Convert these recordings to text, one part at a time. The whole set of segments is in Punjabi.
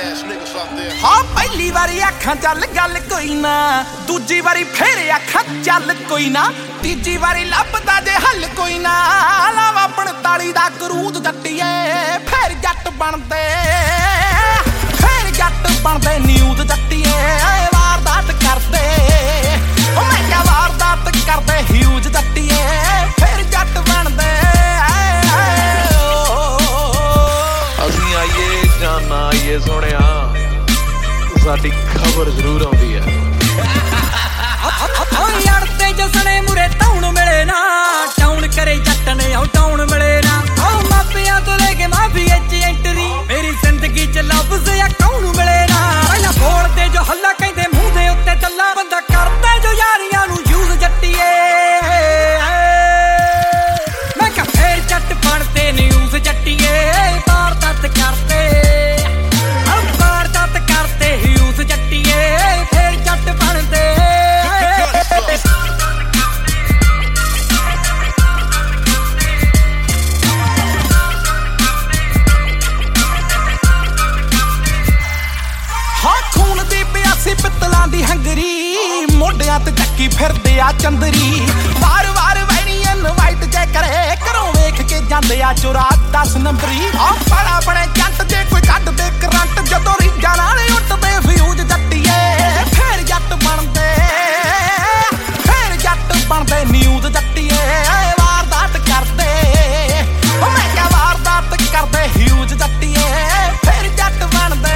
हाँ पहली बारी आखां चल गल कोई ना, दूजी बारी फिर आखां चल कोई ना, तीजी बारी लभदा जे हल कोई ना, लावा 45 दा करूद जट्टिए फिर जट बनदे, फिर जट बनदे न्यूज़ जट्टिए वारदात करदे, मैं क्या वारदात करदे ह्यूज जट्टिए फिर जट बनदे। ਅਸੀਂ ਆਈਏ ਜਾਂ ਨਾ ਆਈਏ ਸੋਹਣਿਆ ਸਾਡੀ ਖਬਰ ਜ਼ਰੂਰ ਆਉਂਦੀ ਹੈ। ਯਾਰ ਤੇ ਜਸਣੇ ਮੁਰੇ ਟਾਉਣ ਮਿਲੇ ਨਾ, ਟਾਉਣ ਕਰੇ ਜੱਟ ਨੇ ਉਹ ਟਾਉਣ ਮਿਲੇ ਨਾ, ਉਹ ਮਾਪਿਆਂ ਤੋਂ ਲੈ ਕੇ ਮਾਫੀਏ ਚ ਐਂਟਰੀ ਮੇਰੀ ਜ਼ਿੰਦਗੀ ਚ ਲਫ਼ਜ਼ ਆ ਕੌਣ ਮਿਲੇ ਨਾ, ਪਹਿਲਾਂ ਬੋਲਦੇ ਜੋ ਹੱਲਾ ਕਹਿੰਦੇ ਮੂੰਹ ਦੇ ਉੱਤੇ ਚੱਲਾ, ਬੰਦਾ ਕਰਦਾ ਜੋ ਯਾਰੀਆਂ ਨੂੰ ਯੂਜ਼ ਜੱਟੀਏ, ਮੈਂ ਕਿਹਾ ਫੇਰ ਜੱਟ ਬਣਦੇ ਨਿਊਜ਼ ਜੱਟੀਏ ਵਾਰਦਾਤ ਕਰਦੇ, ਵਾਰਦਾਤ ਕਰਦੇ ਹਿਊਜ਼ ਜੱਟੀਏ ਫੇਰ ਜੱਟ ਬਣਦੇ। ਹਾਂ ਖੂਨ ਦੀ ਪਿਆਸੀ ਪਿੱਤਲਾਂ ਦੀ ਹੰਗਰੀ, ਮੋਢਿਆਂ ਤੇ ਚੱਕੀ ਫਿਰਦੇ ਆ ਚੰਦਰੀ, ਵਾਰ-ਵਾਰ ਵੈਣੀਅਨ ਵਾਈਟ ਜੇ ਕਰੇ ਘਰੋਂ ਵੇਖ ਕੇ ਜਾਂਦੇ ਆ ਚੁਰਾ 10 ਨੰਬਰੀ, ਆ ਬੜਾ ਬਣੇ ਜੱਟ ਜੇ ਕੋਈ ਕੱਢ ਦੇ ਕਰੰਟ, ਜਦੋਂ ਰੀਜਾਂ ਨਾਲ ਉੱਟਦੇ ਫਿਊਜ਼ ਜੱਟੀਏ ਫੇਰ ਜੱਟ ਬਣਦੇ, ਫੇਰ ਜੱਟ ਬਣਦੇ ਨਿਊਜ਼ ਜੱਟੀਏ ਵਾਰਦਾਤ ਕਰਦੇ, ਮੈਂ ਕਿਹਾ ਵਾਰਦਾਤ ਕਰਦੇ ਹਿਊਜ਼ ਜੱਟੀਏ ਫੇਰ ਜੱਟ ਬਣਦੇ।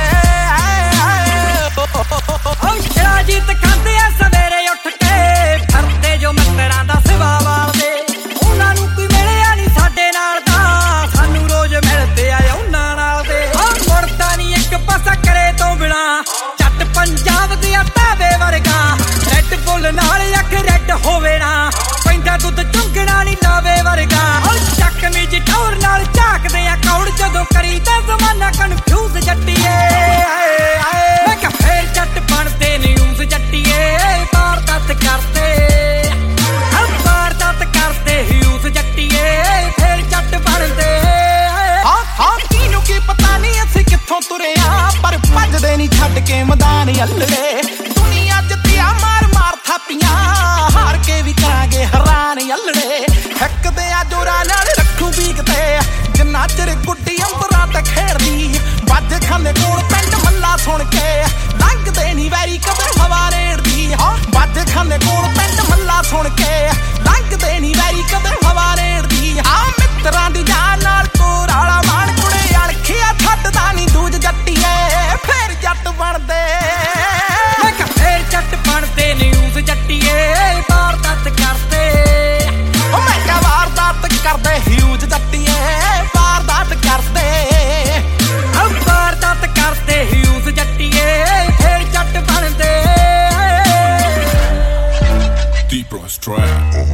ਰਾਜੀਤ ਖਾਂਦੇ ਆ ਸਵੇਰੇ ਉੱਠ ਕੇ ਫਿਰਦੇ ਜੋ ਮਿੱਤਰਾਂ ਦਾ ਸਿਵਾ ਵਾਲਦੇ, ਉਹਨਾਂ ਨੂੰ ਕੋਈ ਮਿਲਿਆ ਨਹੀਂ ਸਾਡੇ ਨਾਲ ਦਾ, ਸਾਨੂੰ ਰੋਜ਼ ਮਿਲਦੇ ਆ ਉਹਨਾਂ ਨਾਲ ਦੇ, ਮੁੜਦਾ ਨਹੀਂ ਇੱਕ ਪਾਸਾ ਕਰੇ ਤੋਂ ਬਿਨਾ, ਜੱਟ ਪੰਜਾਬ ਦੀਆਂ ਤਾਵੇ ਵਰਗਾ, ਰੈੱਡ ਬੁੱਲ ਨਾਲ ਅੱਖ ਰੈੱਡ ਹੋਵੇ ਨਾ, ਪੈਂਦਾ ਦੁੱਧ ਚੁੰਗਣਾ ਨਹੀਂ ਲਾਵੇ ਵਰਗਾ, ਚੱਕਵੀਂ ਜੀ ਠੌਰ ਨਾਲ ਝਾਕਦੇ ਆ ਕੌੜ, ਜਦੋਂ ਕਰੀਦਾ ਜ਼ਮਾਨਾ ਕਨਫਿਊਜ਼ ਜੱਟੀਏ, ਮੈਂ ਕਿਹਾ ਫੇਰ ਜੱਟ ਬਣਦੇ ਨਿਊਜ਼ ਜੱਟੀਏ ਵਾਰਦਾਤ ਕਰਦੇ, ਵਾਰਦਾਤ ਕਰਦੇ ਹਿਊਜ਼ ਜੱਟੀਏ ਫੇਰ ਜੱਟ ਬਣਦੇ। ਹਾਂ ਕਿਨੂੰ ਕੀ ਪਤਾ ਨਹੀਂ ਅਸੀਂ ਕਿੱਥੋਂ ਤੁਰੇ ਆ, ਪਰ ਭੱਜਦੇ ਨਹੀਂ ਛੱਡ ਕੇ ਮੈਦਾਨ ਅੱਲੜੇ, ਦੁਨੀਆ ਜਿੱਤਿਆ ਮਾਰ ਮਾਰ ਥਾਪੀਆਂ, ਹਾਰ ਕੇ ਵੀ ਕਰਾਂਗੇ ਹੈਰਾਨ ਅੱਲੜੇ, ਹੱਕਦੇ ਆ ਜੋਰਾਂ ਨਾਲ ਰੱਖੂ ਬੀਕਦੇ, ਜਿੰਨਾ ਚਿਰ ਗੁੱਡੀ ਅੰਬਰਾਂ ਤੇ ਖੇਡਦੀ, ਵੱਜ ਖਾਨੇ ਕੋਲ ਪਿੰਡ ਮੱਲਾ ਸੁਣ ਕੇ, ਲੰਘਦੇ ਨਹੀਂ ਵੈਰੀ ਕਦੇ ਹਵਾ ਰੇੜਦੀ, ਹਾਂ ਵੱਜ ਖਾਨੇ ਕੋਲ ਪਿੰਡ ਮੱਲਾ ਸੁਣ ਕੇ, ਲੰਘਦੇ ਨਹੀਂ ਵੈਰੀ ਕਦੇ ਹਵਾ ਰੇੜਦੀ, ਹਾਂ ਮਿੱਤਰਾਂ ਦੀ ਜਾਨ ਨਾਲ ਕੋਰਾਲਾ ਮਾਣ ਕੁੜੇ ਅਣਖਿਆ ਛੱਡਦਾ ਨਹੀਂ ਦੂਜ ਜੱਟੀਏ ਫੇਰ ਜੱਟ ਬਣਦੇ, ਮੈਂ ਕਿਹਾ ਫੇਰ ਜੱਟ ਬਣਦੇ ਨਿਊਜ਼ ਜੱਟੀਏ ਵਾਰਦਾਤ ਕਰਦੇ, ਮੈਂ ਕਿਹਾ ਵਾਰਦਾਤ ਕਰਦੇ ਹਿਊਜ਼ ਜੱਟੀਏ ਵਾਰਦਾਤ ਕਰਦੇ, ਵਾਰਦਾਤ ਕਰਦੇ ਹਿਊਜ਼ ਜੱਟੀਏ ਫੇਰ ਜੱਟ ਬਣਦੇ। Deep Ross Track.